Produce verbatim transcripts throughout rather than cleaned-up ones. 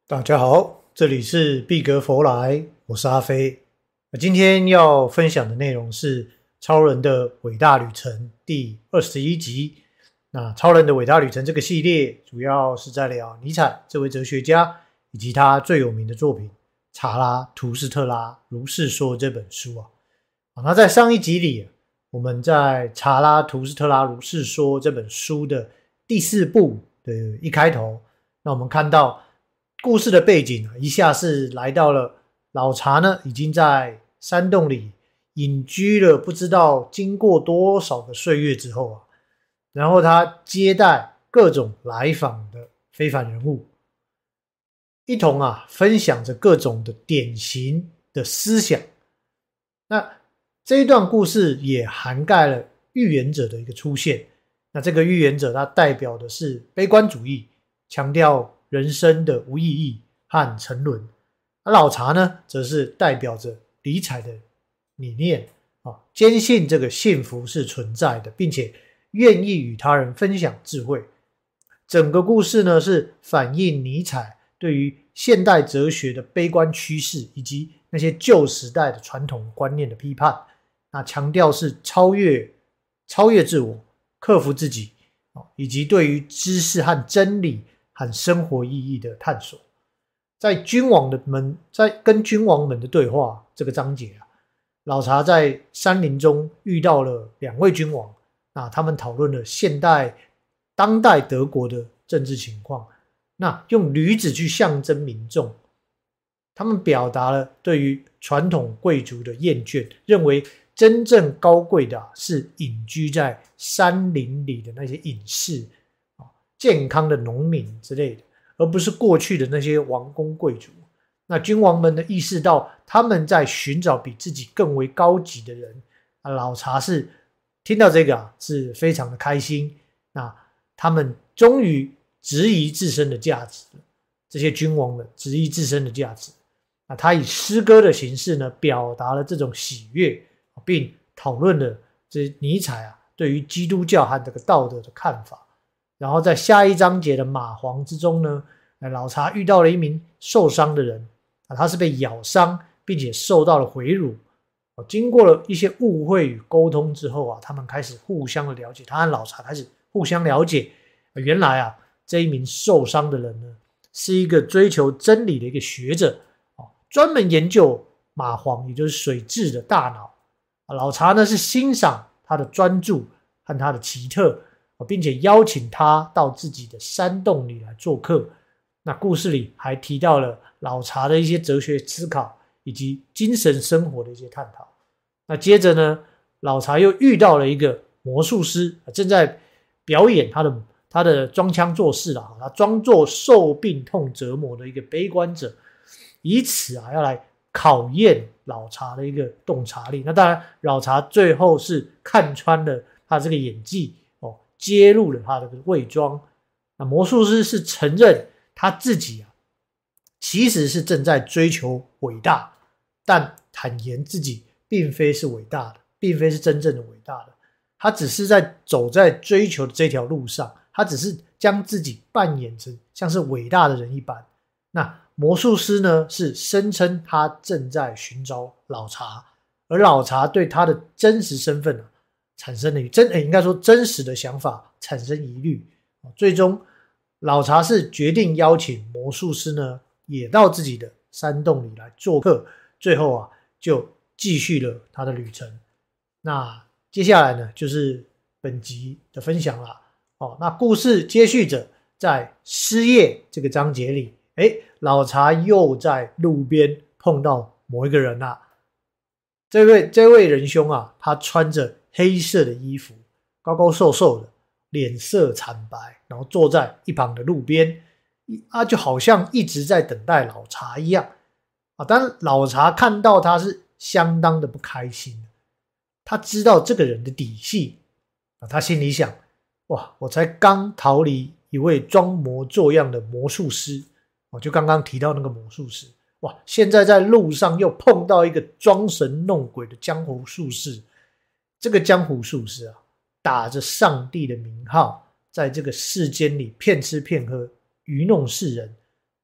大家好，这里是毕格佛来，我是阿飞。今天要分享的内容是《超人的伟大旅程》第二十一集。那《超人的伟大旅程》这个系列主要是在聊尼采这位哲学家以及他最有名的作品《查拉图斯特拉如是说》这本书啊。那在上一集里，我们在《查拉图斯特拉如是说》这本书的第四部的一开头，那我们看到故事的背景一下是来到了老查呢，已经在山洞里隐居了不知道经过多少个岁月之后啊，然后他接待各种来访的非凡人物，一同啊分享着各种的典型的思想。那这一段故事也涵盖了预言者的一个出现。那这个预言者他代表的是悲观主义，强调人生的无意义和沉沦。而老查呢，则是代表着理财的理念，啊，坚信这个幸福是存在的，并且愿意与他人分享智慧。整个故事呢，是反映尼采对于现代哲学的悲观趋势，以及那些旧时代的传统观念的批判。那强调是超越超越自我，克服自己，以及对于知识和真理和生活意义的探索。在君王的们在跟君王们的对话这个章节啊，老查在山林中遇到了两位君王，那他们讨论了现代当代德国的政治情况，那用驴子去象征民众。他们表达了对于传统贵族的厌倦，认为真正高贵的、啊、是隐居在山林里的那些隐士、啊、健康的农民之类的，而不是过去的那些王公贵族。那君王们呢，意识到他们在寻找比自己更为高级的人。啊、老查是听到这个啊，是非常的开心。那他们终于质疑自身的价值了，这些君王们质疑自身的价值。那他以诗歌的形式呢，表达了这种喜悦，并讨论了这尼采啊对于基督教和这个道德的看法。然后在下一章节的蚂蟥之中呢，老查遇到了一名受伤的人，他是被咬伤并且受到了回辱。经过了一些误会与沟通之后啊，他们开始互相的了解，他和老查开始互相了解。原来啊，这一名受伤的人呢，是一个追求真理的一个学者，专门研究蚂蟥，也就是水蛭的大脑。老查呢是欣赏他的专注和他的奇特，并且邀请他到自己的山洞里来做客。那故事里还提到了老查的一些哲学思考以及精神生活的一些探讨。那接着呢，老查又遇到了一个魔术师，正在表演他的他的装腔作势啦，他装作受病痛折磨的一个悲观者，以此啊要来考验老查的一个洞察力。那当然，老查最后是看穿了他这个演技，哦，揭露了他的伪装。那魔术师是承认他自己啊，其实是正在追求伟大，但坦言自己并非是伟大的，并非是真正的伟大的。他只是在走在追求的这条路上，他只是将自己扮演成像是伟大的人一般。那魔术师呢，是声称他正在寻找老查，而老查对他的真实身份、啊、产生了真、欸、应该说真实的想法产生疑虑。最终老查是决定邀请魔术师呢也到自己的山洞里来做客，最后啊就继续了他的旅程。那接下来呢就是本集的分享了。哦，那故事接续着在失业这个章节里，诶，老查又在路边碰到某一个人啊。这位这位仁兄啊，他穿着黑色的衣服，高高瘦瘦的，脸色惨白，然后坐在一旁的路边啊，就好像一直在等待老查一样啊。但老查看到他是相当的不开心，他知道这个人的底细啊，他心里想：哇，我才刚逃离一位装模作样的魔术师，我就刚刚提到那个魔术师，哇，现在在路上又碰到一个装神弄鬼的江湖术士。这个江湖术士啊，打着上帝的名号，在这个世间里骗吃骗喝，愚弄世人，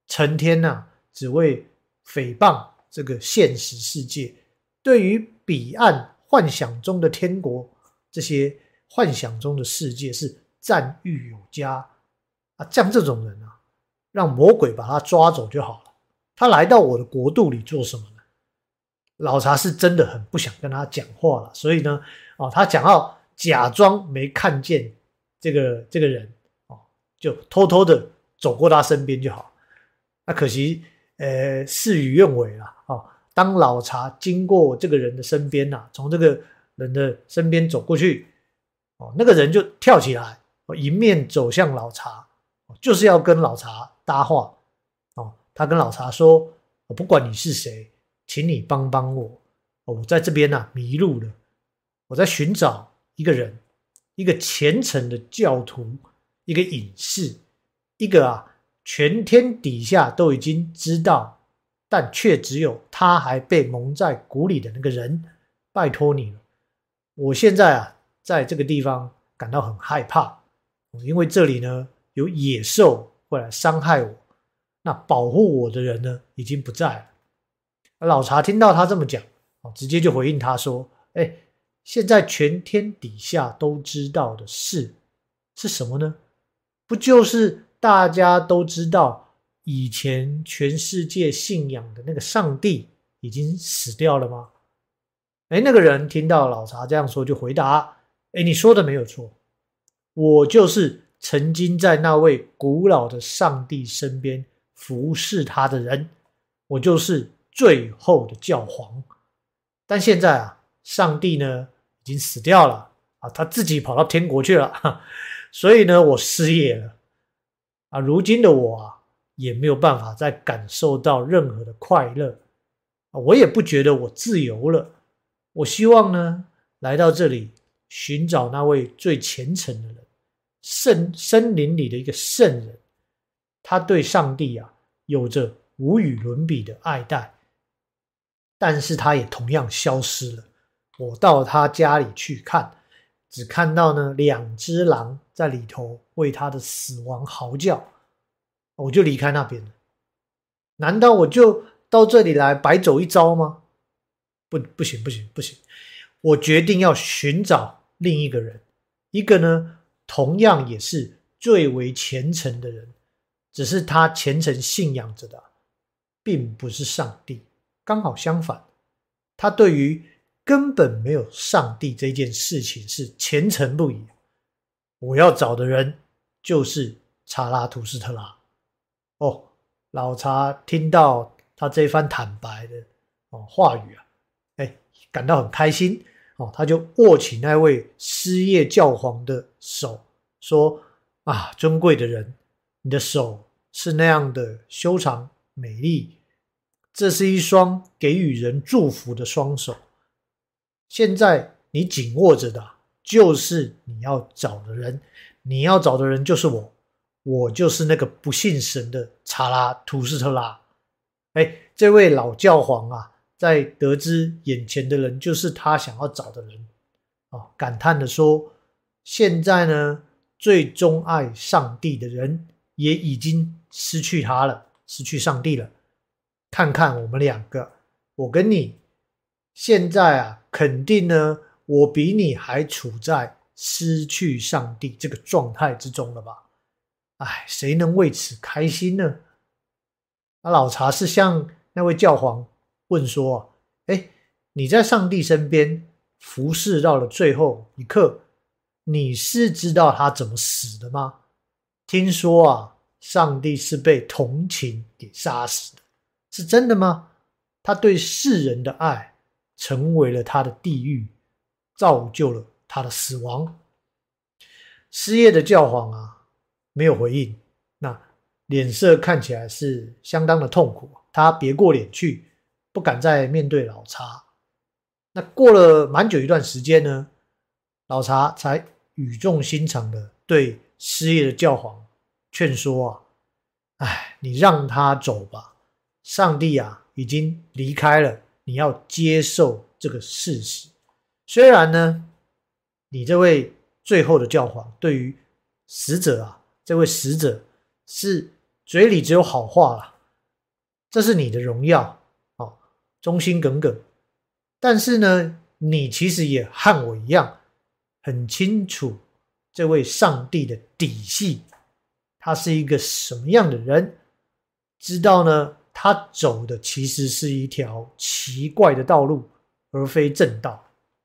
成天啊只为诽谤这个现实世界，对于彼岸幻想中的天国，这些幻想中的世界是赞誉有加啊。像这种人啊，让魔鬼把他抓走就好了。他来到我的国度里做什么呢？老查是真的很不想跟他讲话了，所以呢，哦，他想要假装没看见这个这个人，哦，就偷偷的走过他身边就好。那可惜，呃，事与愿违了啊、哦！当老查经过这个人的身边呐、啊，从这个人的身边走过去，哦，那个人就跳起来，哦、迎面走向老查，哦，就是要跟老查搭话。哦，他跟老查说：“我不管你是谁，请你帮帮我，哦、我在这边啊迷路了，我在寻找一个人，一个虔诚的教徒，一个隐士，一个啊。”全天底下都已经知道，但却只有他还被蒙在鼓里的那个人，拜托你了。我现在啊，在这个地方感到很害怕，因为这里呢有野兽会来伤害我，那保护我的人呢已经不在了。老查听到他这么讲，直接就回应他说：“哎，现在全天底下都知道的事是什么呢？不就是大家都知道以前全世界信仰的那个上帝已经死掉了吗？”哎，那个人听到老查这样说就回答：“哎，你说的没有错，我就是曾经在那位古老的上帝身边服侍他的人，我就是最后的教皇。但现在啊，上帝呢已经死掉了啊，他自己跑到天国去了，所以呢，我失业了。啊，如今的我啊，也没有办法再感受到任何的快乐，我也不觉得我自由了。我希望呢，来到这里寻找那位最虔诚的人，圣森林里的一个圣人，他对上帝啊有着无与伦比的爱戴，但是他也同样消失了。我到他家里去看，只看到呢两只狼在里头为他的死亡嚎叫，我就离开那边了。难道我就到这里来白走一遭吗？不，不行，不行，不行！我决定要寻找另一个人，一个呢同样也是最为虔诚的人，只是他虔诚信仰着的并不是上帝，刚好相反，他对于根本没有上帝这件事情是虔诚不已。我要找的人就是查拉图斯特拉。哦，老查听到他这番坦白的、哦、话语啊，哎，感到很开心哦，他就握起那位失业教皇的手，说：“啊，尊贵的人，你的手是那样的修长美丽，这是一双给予人祝福的双手。现在你紧握着的就是你要找的人，你要找的人就是我，我就是那个不信神的查拉图斯特拉。”哎，这位老教皇啊，在得知眼前的人就是他想要找的人，哦，感叹地说：“现在呢，最钟爱上帝的人也已经失去他了，失去上帝了。看看我们两个，我跟你，现在啊，肯定呢，我比你还处在失去上帝这个状态之中了吧？哎，谁能为此开心呢？”那老查是向那位教皇问说：“哎，你在上帝身边服侍到了最后一刻，你是知道他怎么死的吗？听说啊，上帝是被同情给杀死的，是真的吗？他对世人的爱成为了他的地狱，造就了他的死亡。”失业的教皇啊，没有回应，那脸色看起来是相当的痛苦，他别过脸去，不敢再面对老查。那过了蛮久一段时间呢，老查才语重心长的对失业的教皇劝说啊：“哎，你让他走吧，上帝啊已经离开了，你要接受这个事实。虽然呢，你这位最后的教皇对于死者啊，这位死者是嘴里只有好话啦， 这是你的荣耀，哦，忠心耿耿。但是呢，你其实也和我一样，很清楚这位上帝的底细，他是一个什么样的人，知道呢，他走的其实是一条奇怪的道路，而非正道。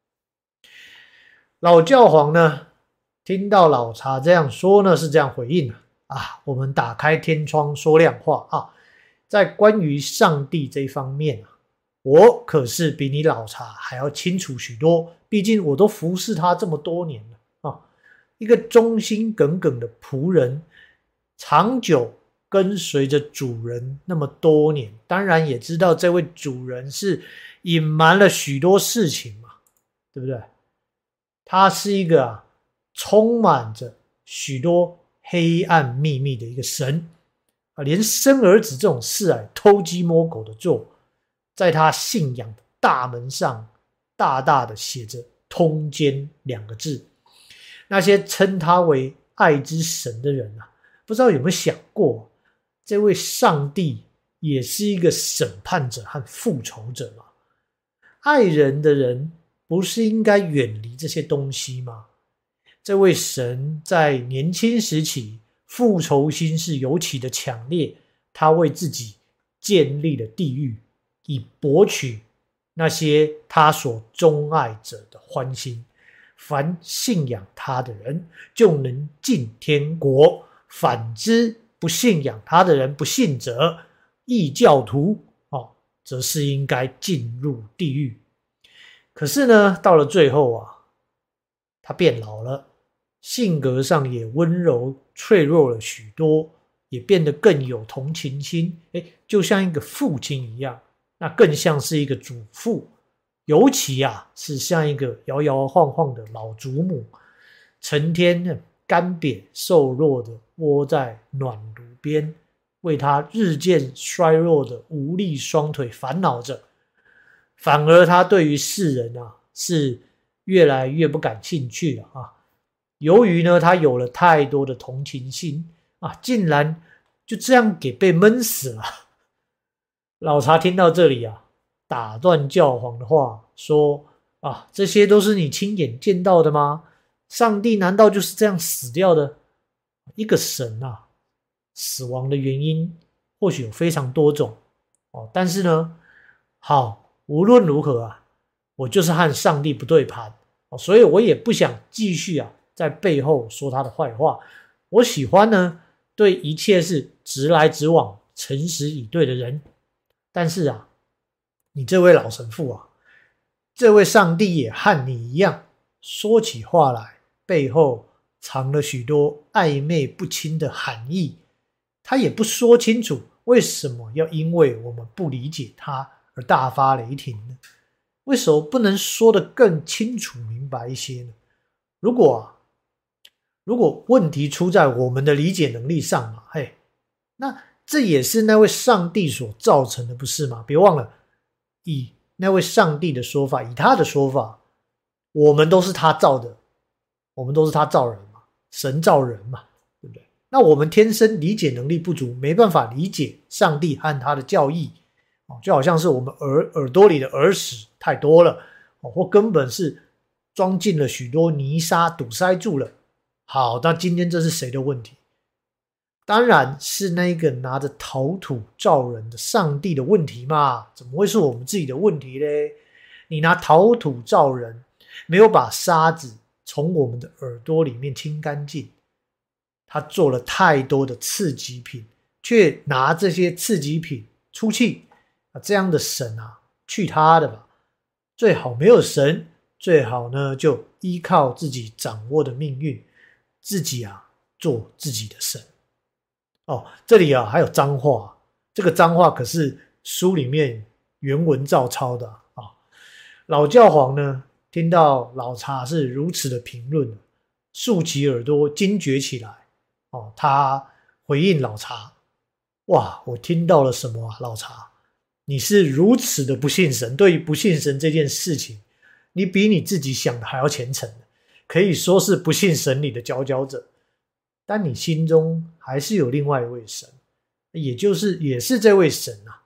老教皇呢，听到老查这样说呢，是这样回应啊，我们打开天窗说亮话啊，在关于上帝这一方面啊，我可是比你老查还要清楚许多，毕竟我都服侍他这么多年了啊。一个忠心耿耿的仆人，长久跟随着主人那么多年，当然也知道这位主人是隐瞒了许多事情嘛，对不对？他是一个啊，充满着许多黑暗秘密的一个神啊，连生儿子这种事啊，偷鸡摸狗的做，在他信仰的大门上大大的写着通奸两个字。那些称他为爱之神的人啊，不知道有没有想过，这位上帝也是一个审判者和复仇者嘛？爱人的人不是应该远离这些东西吗？这位神在年轻时期复仇心是尤其的强烈，他为自己建立了地狱，以博取那些他所钟爱者的欢心。凡信仰他的人就能进天国，反之不信仰他的人，不信者异教徒、哦、则是应该进入地狱。可是呢，到了最后啊，他变老了，性格上也温柔脆弱了许多，也变得更有同情心，诶，就像一个父亲一样，那更像是一个祖父，尤其啊是像一个摇摇晃晃的老祖母，成天干瘪瘦弱的窝在暖炉边，为他日渐衰弱的无力双腿烦恼着。反而他对于世人啊是越来越不感兴趣了啊。由于呢他有了太多的同情心啊，竟然就这样给被闷死了。老查听到这里啊，打断教皇的话说啊，这些都是你亲眼见到的吗？上帝难道就是这样死掉的？一个神啊，死亡的原因或许有非常多种哦，但是呢，好。无论如何啊，我就是和上帝不对盘，所以我也不想继续啊在背后说他的坏话。我喜欢呢对一切是直来直往、诚实以对的人。但是啊，你这位老神父啊，这位上帝也和你一样，说起话来背后藏了许多暧昧不清的含义。他也不说清楚为什么要因为我们不理解他而大发雷霆呢？为什么不能说得更清楚明白一些呢？如果啊，如果问题出在我们的理解能力上嘛，嘿，那这也是那位上帝所造成的，不是吗？别忘了，以那位上帝的说法，以他的说法，我们都是他造的，我们都是他造人嘛，神造人嘛，对不对？那我们天生理解能力不足，没办法理解上帝和他的教义。就好像是我们 耳, 耳朵里的耳屎太多了，或根本是装进了许多泥沙堵塞住了。好，那今天这是谁的问题？当然是那个拿着陶土造人的上帝的问题嘛，怎么会是我们自己的问题呢？你拿陶土造人，没有把沙子从我们的耳朵里面清干净，他做了太多的刺激品，却拿这些刺激品出气，这样的神啊，去他的吧！最好没有神，最好呢就依靠自己掌握的命运，自己啊做自己的神。哦，这里啊还有脏话，这个脏话可是书里面原文照抄的啊。老教皇呢听到老查是如此的评论，竖起耳朵惊觉起来。哦，他回应老查：哇，我听到了什么啊，老查？你是如此的不信神，对于不信神这件事情，你比你自己想的还要虔诚，可以说是不信神里的佼佼者。但你心中还是有另外一位神，也就是也是这位神啊，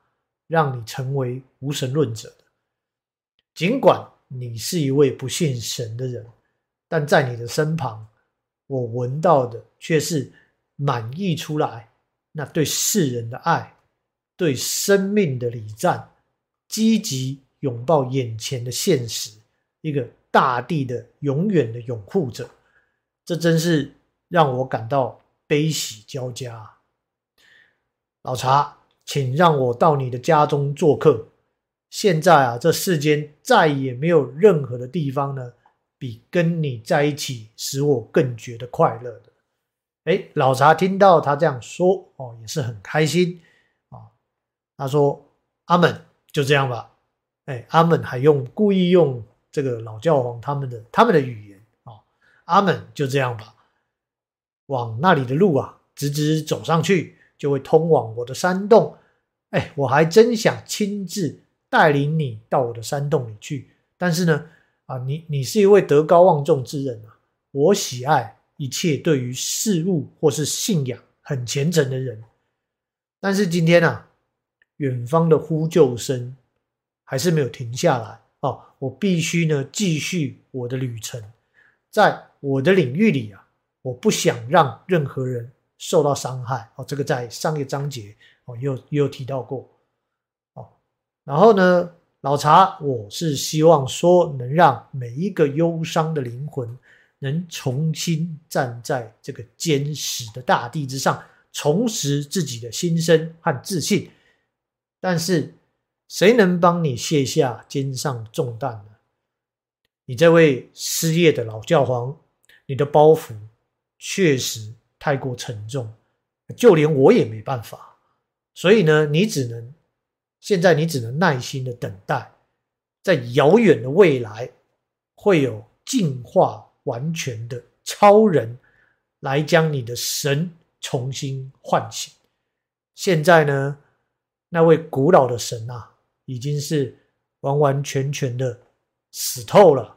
让你成为无神论者的。尽管你是一位不信神的人，但在你的身旁，我闻到的却是满溢出来那对世人的爱，对生命的礼赞，积极拥抱眼前的现实，一个大地的永远的拥护者。这真是让我感到悲喜交加。老查，请让我到你的家中做客。现在啊，这世间再也没有任何的地方呢，比跟你在一起使我更觉得快乐的。诶，老查听到他这样说哦，也是很开心啊、哦。他说：“阿们，就这样吧。”诶，阿们还用故意用这个老教皇他们的他们的语言啊、哦，阿们就这样吧。往那里的路啊，直直走上去，就会通往我的山洞。哎，我还真想亲自带领你到我的山洞里去，但是呢，啊，你你是一位德高望重之人啊，我喜爱一切对于事物或是信仰很虔诚的人。但是今天啊，远方的呼救声还是没有停下来哦，我必须呢继续我的旅程，在我的领域里啊。我不想让任何人受到伤害哦，这个在上一个章节哦也有也有提到过哦。然后呢，老查，我是希望说能让每一个忧伤的灵魂能重新站在这个坚实的大地之上，重拾自己的心声和自信。但是，谁能帮你卸下肩上的重担呢？你这位失业的老教皇，你的包袱确实太过沉重，就连我也没办法。所以呢，你只能现在你只能耐心的等待，在遥远的未来，会有进化完全的超人来将你的神重新唤醒。现在呢，那位古老的神啊，已经是完完全全的死透了。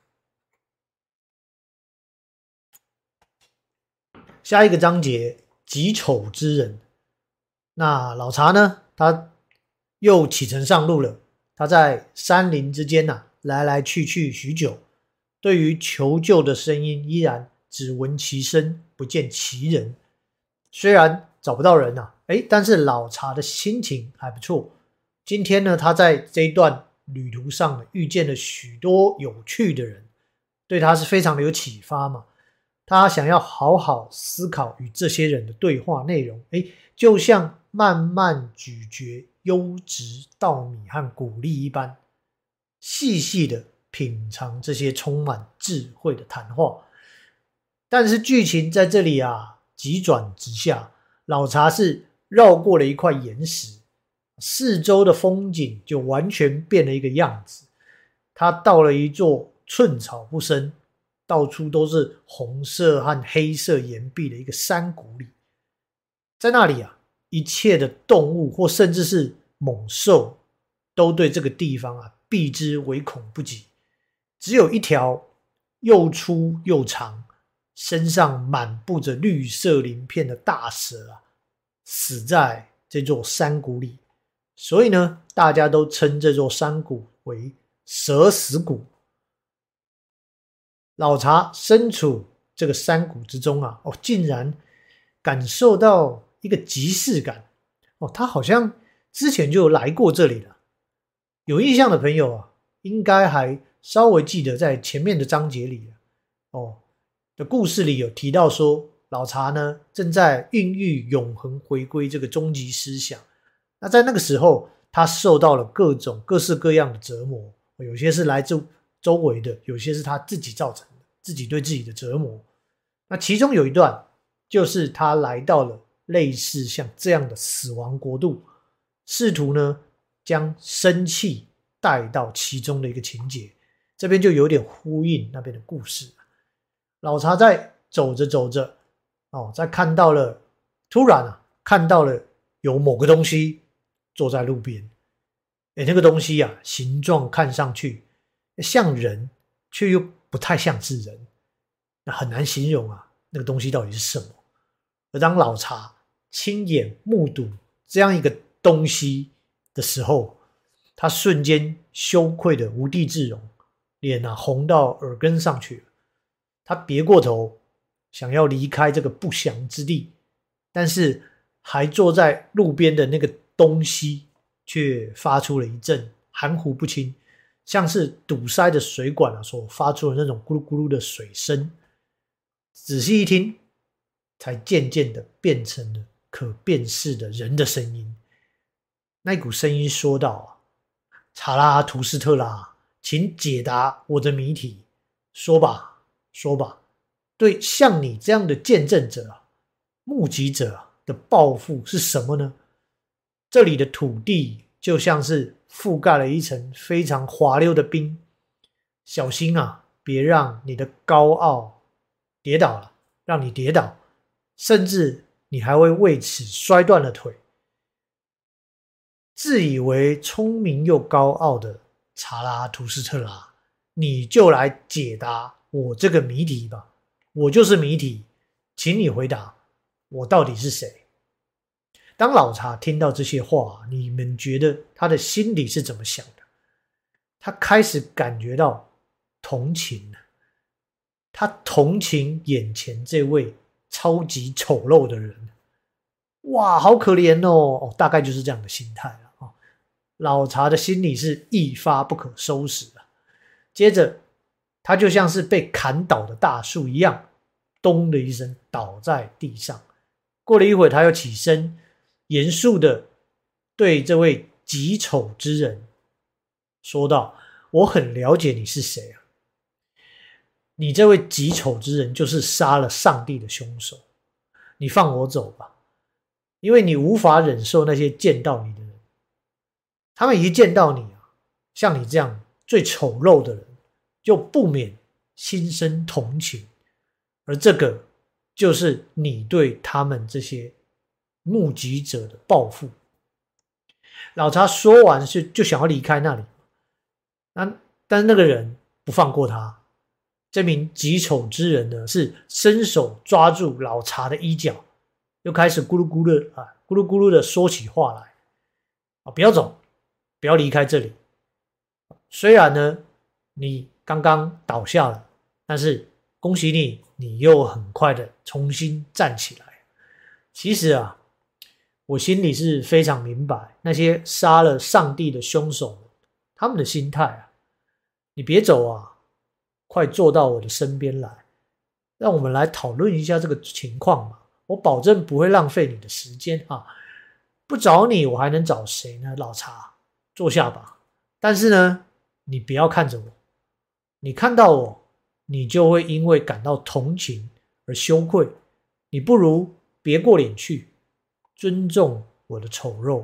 下一个章节，己丑之人。那老查呢，他又启程上路了。他在山林之间啊，来来去去许久，对于求救的声音依然只闻其声，不见其人。虽然找不到人啊，诶，但是老查的心情还不错。今天呢，他在这一段旅途上遇见了许多有趣的人，对他是非常的有启发嘛。他想要好好思考与这些人的对话内容，诶，就像慢慢咀嚼优质稻米和谷粒一般，细细的品尝这些充满智慧的谈话。但是剧情在这里啊急转直下，老查是绕过了一块岩石，四周的风景就完全变了一个样子。他到了一座寸草不生，到处都是红色和黑色岩壁的一个山谷里。在那里啊，一切的动物或甚至是猛兽都对这个地方啊避之唯恐不及。只有一条又粗又长，身上满布着绿色鳞片的大蛇啊，死在这座山谷里。所以呢，大家都称这座山谷为蛇死谷。老查身处这个山谷之中啊，哦，竟然感受到一个即视感哦，他好像之前就来过这里了。有印象的朋友啊，应该还稍微记得在前面的章节里哦的故事里有提到说，老查呢正在孕育永恒回归这个终极思想。那在那个时候，他受到了各种各式各样的折磨，有些是来自周围的，有些是他自己造成的，自己对自己的折磨。那其中有一段就是他来到了类似像这样的死亡国度，试图呢将生气带到其中的一个情节。这边就有点呼应那边的故事。老查在走着走着哦，在看到了突然啊看到了有某个东西坐在路边。诶，那个东西啊形状看上去像人，却又不太像是人，那很难形容啊那个东西到底是什么。而当老查亲眼目睹这样一个东西的时候，他瞬间羞愧的无地自容，脸啊红到耳根上去了。他别过头，想要离开这个不祥之地，但是还坐在路边的那个东西却发出了一阵含糊不清，像是堵塞的水管啊所发出的那种咕噜咕噜的水声。仔细一听，才渐渐的变成了可辨识的人的声音。那股声音说道啊，查拉图斯特拉，请解答我的谜题，说吧，说吧，对像你这样的见证者、目击者的报复是什么呢？这里的土地就像是覆盖了一层非常滑溜的冰，小心啊，别让你的高傲跌倒了，让你跌倒，甚至你还会为此摔断了腿。自以为聪明又高傲的查拉图斯特拉，你就来解答我这个谜题吧。我就是谜题，请你回答我到底是谁。当老查听到这些话，你们觉得他的心里是怎么想的？他开始感觉到同情了，他同情眼前这位超级丑陋的人。哇，好可怜哦！哦，大概就是这样的心态了。老查的心里是一发不可收拾了。接着他就像是被砍倒的大树一样，咚的一声倒在地上。过了一会儿，他又起身，严肃的对这位极丑之人说道，我很了解你是谁啊，你这位极丑之人就是杀了上帝的凶手。你放我走吧，因为你无法忍受那些见到你的人，他们一见到你啊，像你这样最丑陋的人，就不免心生同情，而这个就是你对他们这些目击者的报复。老查说完就就想要离开那里，那但是那个人不放过他。这名极丑之人呢，是伸手抓住老查的衣角，又开始咕噜咕噜啊咕噜咕噜的说起话来啊，不要走，不要离开这里。虽然呢你刚刚倒下了，但是恭喜你，你又很快的重新站起来。其实啊，我心里是非常明白那些杀了上帝的凶手他们的心态啊。你别走啊，快坐到我的身边来，让我们来讨论一下这个情况嘛。我保证不会浪费你的时间啊。不找你我还能找谁呢？老查，坐下吧。但是呢，你不要看着我，你看到我，你就会因为感到同情而羞愧。你不如别过脸去，尊重我的丑陋。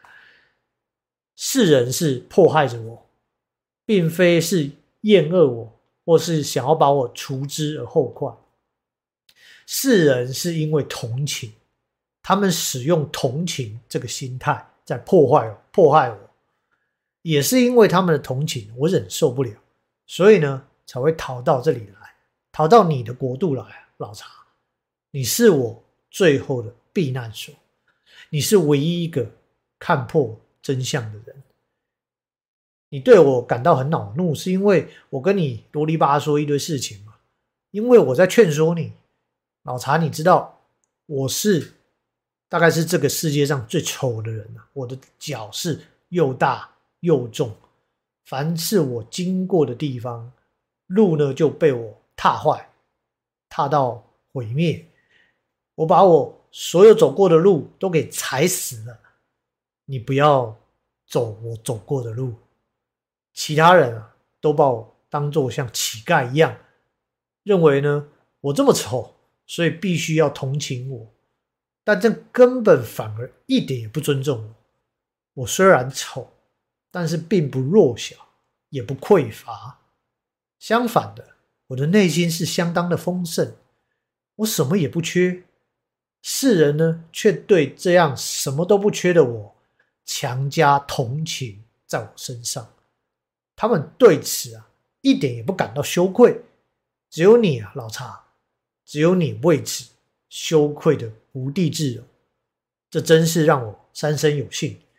世人是迫害着我，并非是厌恶我，或是想要把我除之而后快。世人是因为同情，他们使用同情这个心态在破坏我，迫害我。也是因为他们的同情，我忍受不了，所以呢，才会逃到这里来，逃到你的国度来。老查，你是我最后的避难所，你是唯一一个看破真相的人。你对我感到很恼怒，是因为我跟你啰里吧嗦一堆事情嘛？因为我在劝说你。老查，你知道我是大概是这个世界上最丑的人啊，我的脚是又大又重，凡是我经过的地方，路呢就被我踏坏，踏到毁灭。我把我所有走过的路都给踩死了。你不要走我走过的路。其他人啊，都把我当作像乞丐一样，认为呢我这么丑，所以必须要同情我。但这根本反而一点也不尊重我。我虽然丑，但是并不弱小，也不匮乏。相反的，我的内心是相当的丰盛，我什么也不缺。世人呢，却对这样什么都不缺的我强加同情在我身上。他们对此啊一点也不感到羞愧。只有你啊，老查，只有你为此羞愧的无地自容。这真是让我三生有幸。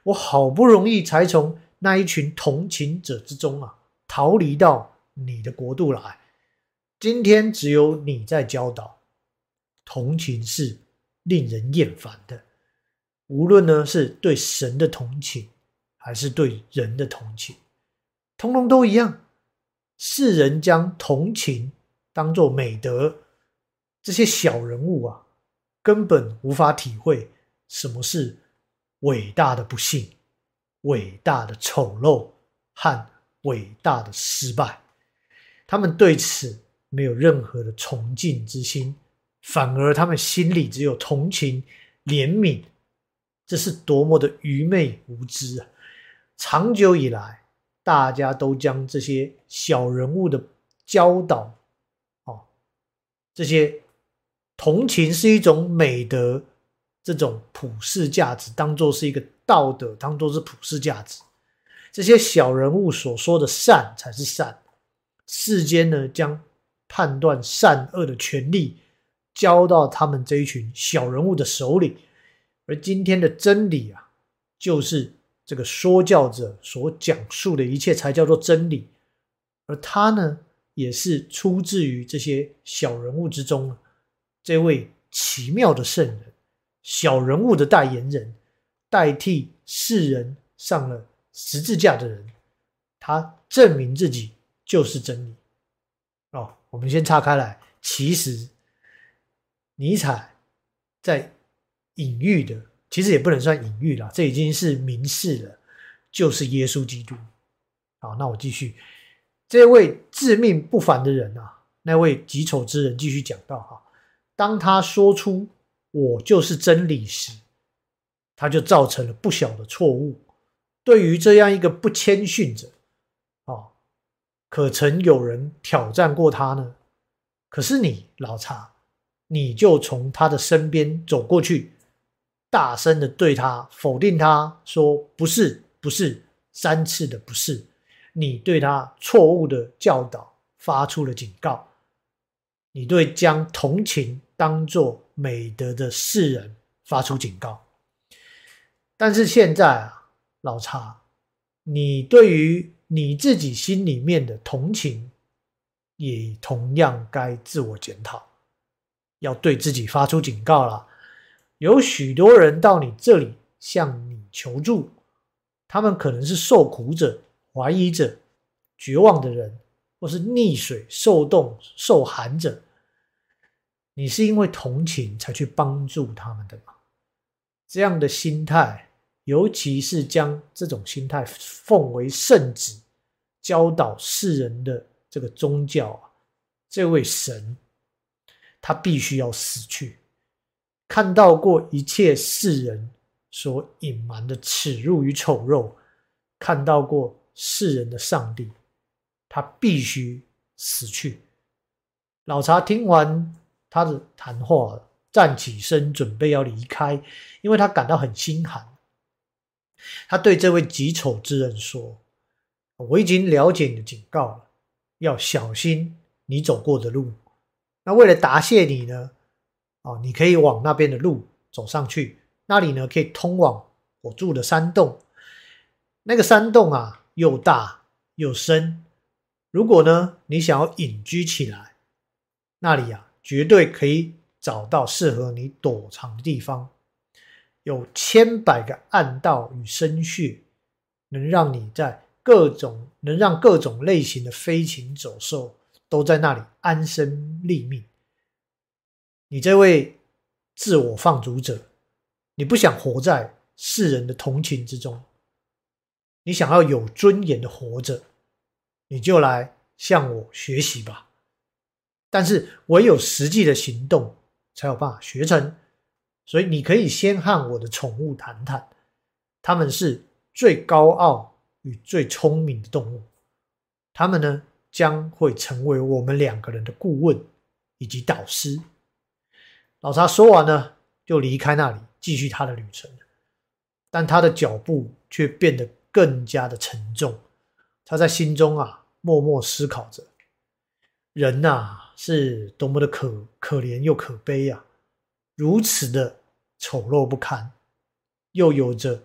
我好不容易才从那一群同情者之中啊逃离到你的国度来，今天只有你在教导，同情是令人厌烦的。无论呢是对神的同情，还是对人的同情，通通都一样。世人将同情当作美德，这些小人物啊，根本无法体会什么是伟大的不幸、伟大的丑陋和伟大的失败。他们对此没有任何的崇敬之心，反而他们心里只有同情、怜悯。这是多么的愚昧无知啊！长久以来，大家都将这些小人物的教导，哦，这些同情是一种美德，这种普世价值当作是一个道德，当作是普世价值。这些小人物所说的善才是善，世间呢将判断善恶的权利交到他们这一群小人物的手里。而今天的真理啊，就是这个说教者所讲述的一切才叫做真理，而他呢，也是出自于这些小人物之中，这位奇妙的圣人，小人物的代言人，代替世人上了十字架的人，他证明自己就是真理。哦，我们先岔开来，其实尼采在隐喻的，其实也不能算隐喻啦，这已经是明示了，就是耶稣基督。好，那我继续，这位自命不凡的人啊，那位己丑之人继续讲到哈，当他说出我就是真理时，他就造成了不小的错误。对于这样一个不谦逊者，哦，可曾有人挑战过他呢？可是你老查，你就从他的身边走过去，大声的对他否定他说不是不是，三次的不是，你对他错误的教导发出了警告，你对将同情当作美德的世人发出警告。但是现在啊，老查，你对于你自己心里面的同情也同样该自我检讨，要对自己发出警告了。有许多人到你这里向你求助，他们可能是受苦者、怀疑者、绝望的人，或是溺水、受冻、受寒者。你是因为同情才去帮助他们的吗？这样的心态，尤其是将这种心态奉为圣旨，教导世人的这个宗教啊，这位神，他必须要死去。看到过一切世人所隐瞒的耻辱与丑陋，看到过世人的上帝，他必须死去。老查听完他的谈话，站起身准备要离开，因为他感到很心寒。他对这位己丑之人说，我已经了解你的警告了，要小心你走过的路。那为了答谢你呢，哦，你可以往那边的路走上去，那里呢可以通往我住的山洞。那个山洞啊，又大又深，如果呢你想要隐居起来，那里啊绝对可以找到适合你躲藏的地方。有千百个暗道与深穴，能让你在各种能让各种类型的飞禽走兽都在那里安身立命。你这位自我放逐者，你不想活在世人的同情之中，你想要有尊严的活着，你就来向我学习吧。但是唯有实际的行动才有办法学成，所以你可以先和我的宠物谈谈，他们是最高傲与最聪明的动物，他们呢将会成为我们两个人的顾问以及导师。老查说完呢，就离开那里继续他的旅程，但他的脚步却变得更加的沉重。他在心中啊默默思考着，人啊是多么的可可怜又可悲啊，如此的丑陋不堪，又有着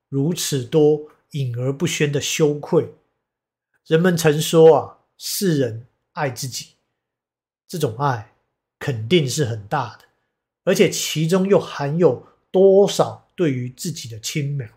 如此多隐而不宣的羞愧。人们曾说啊，世人爱自己，这种爱肯定是很大的，而且其中又含有多少对于自己的轻描。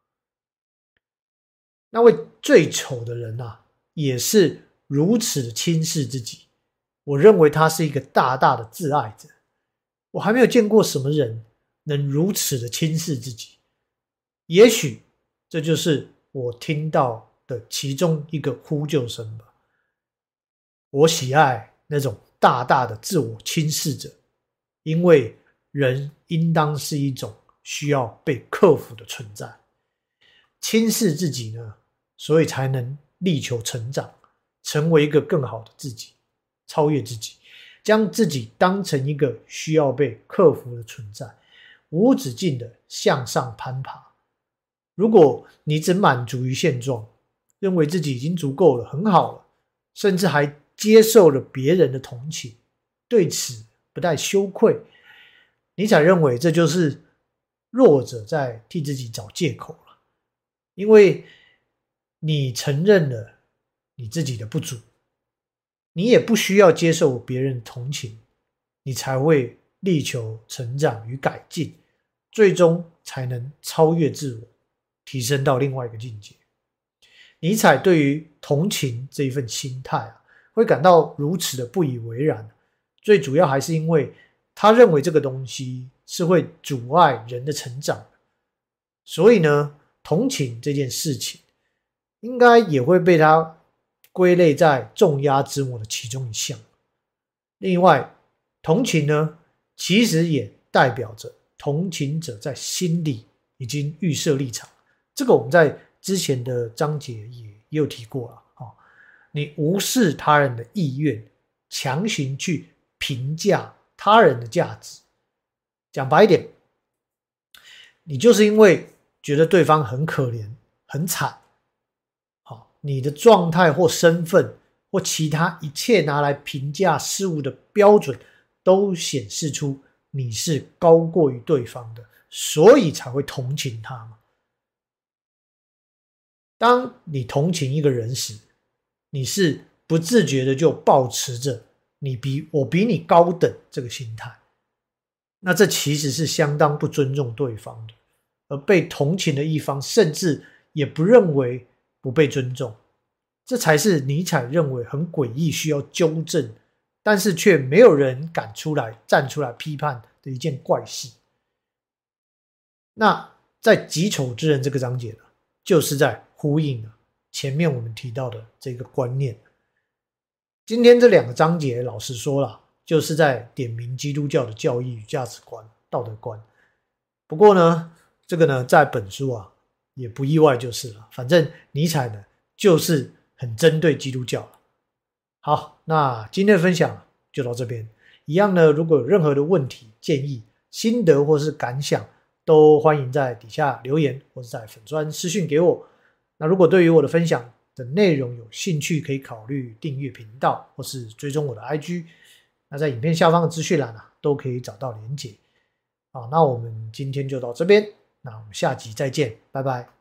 那位最丑的人啊，也是如此的轻视自己。我认为他是一个大大的自爱者。我还没有见过什么人能如此的轻视自己。也许这就是我听到的其中一个呼救声吧。我喜爱那种大大的自我轻视者，因为人应当是一种需要被克服的存在。轻视自己呢，所以才能力求成长，成为一个更好的自己，超越自己，将自己当成一个需要被克服的存在，无止境的向上攀爬。如果你只满足于现状，认为自己已经足够了，很好了，甚至还接受了别人的同情，对此不带羞愧，你才认为这就是弱者在替自己找借口了。因为你承认了你自己的不足，你也不需要接受别人同情，你才会力求成长与改进，最终才能超越自我，提升到另外一个境界。尼采对于同情这一份心态啊，会感到如此的不以为然，最主要还是因为他认为这个东西是会阻碍人的成长的。所以呢，同情这件事情应该也会被他归类在重压之魔的其中一项。另外，同情呢，其实也代表着同情者在心里已经预设立场。这个我们在之前的章节也也有提过了、哦、你无视他人的意愿，强行去评价他人的价值。讲白一点，你就是因为觉得对方很可怜很惨，好，你的状态或身份或其他一切拿来评价事物的标准都显示出你是高过于对方的，所以才会同情他嘛。当你同情一个人时，你是不自觉的就抱持着你比我比你高等这个心态，那这其实是相当不尊重对方的，而被同情的一方甚至也不认为不被尊重，这才是尼采认为很诡异需要纠正，但是却没有人敢出来站出来批判的一件怪事。那在己丑之人这个章节呢，就是在呼应了前面我们提到的这个观念。今天这两个章节老实说啦，就是在点明基督教的教义与价值观、道德观。不过呢，这个呢在本书啊也不意外就是了，反正尼采呢就是很针对基督教了。好，那今天的分享就到这边。一样呢，如果有任何的问题、建议、心得或是感想，都欢迎在底下留言或是在粉专私讯给我。那如果对于我的分享的内容有兴趣，可以考虑订阅频道或是追踪我的 I G。那在影片下方的资讯栏啊，都可以找到连结。好，那我们今天就到这边，那我们下集再见，拜拜。